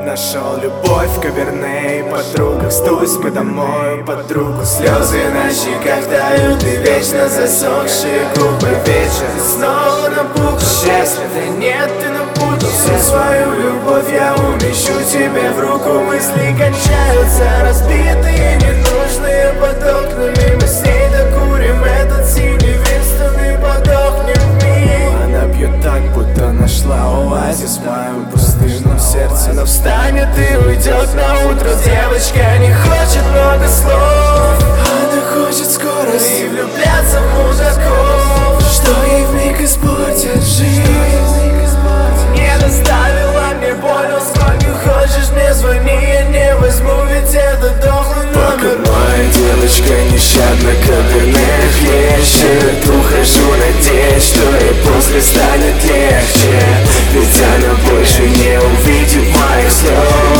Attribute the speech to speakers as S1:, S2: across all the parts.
S1: Нашел любовь в Каберне, подруга, стусь мы домой под руку. Слезы на щеках тают и вечно засохшие губы. Вечер снова напух, счастлив, да нет, ты напутал всю свою любовь. Я умещу тебе в руку, мысли кончаются, разбитые, ненужные под окнами. Мы с ней докурим этот синий Винстон и подохнем в миг. Она пьет так, будто нашла оазис в моем пустынном сердце. Но встанет и уйдет на утро. Девочка не хочет много слов, она хочет скорость и влюбляться в мудаков, что ей вмиг испортит жизнь. Не доставила мне боль, но сколько хочешь мне звони, я не возьму, ведь это дохлый номер. Пока моя девочка нещадно Каберне хлещет, ухожу, надеясь, что ей после станет легче. Ведь она больше не увидит моих слез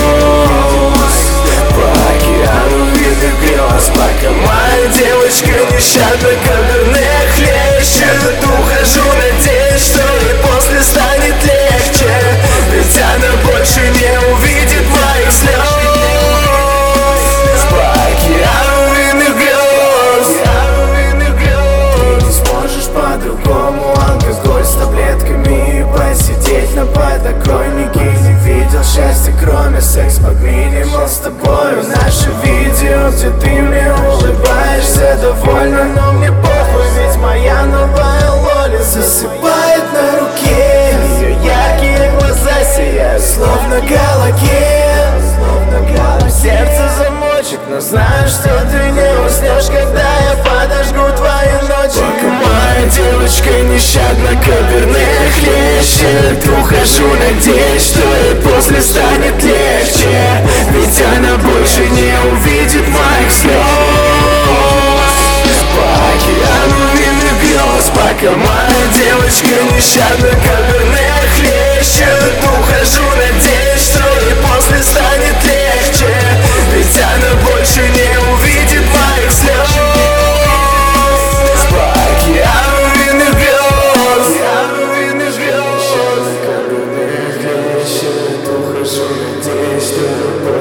S1: по океану видных грез. Пока моя девочка нещадно Каберне хлещет, ухожу, надеясь, что ей после станет легче. Ведь она больше не увидит моих слез по океану видных грез. Ты не сможешь по-другому, алкоголь с таблетками и посидеть на подоконнике. Не видел счастья, кроме секс под минимал с тобою. Наше видео, где ты мне улыбаешься довольно, но мне похуй, ведь моя новая лоли засыпает на руке. Ее яркие глаза сияют, словно галоген. Сердце замочек, но знаю, что ты не уснешь, когда я подожгу твои ночи. Пока моя девочка нещадно Каберне хлещет, ухожу, надеясь, что ей после станет легче. Ведь она больше не увидит моих слез по океану видных грез. Пока моя девочка нещадно Каберне хлещет, ухожу, надеясь, что ей после станет легче. Ведь она больше не увидит моих слез по океану видных грез. Каберне хлещет, ухожу, надеясь, что ей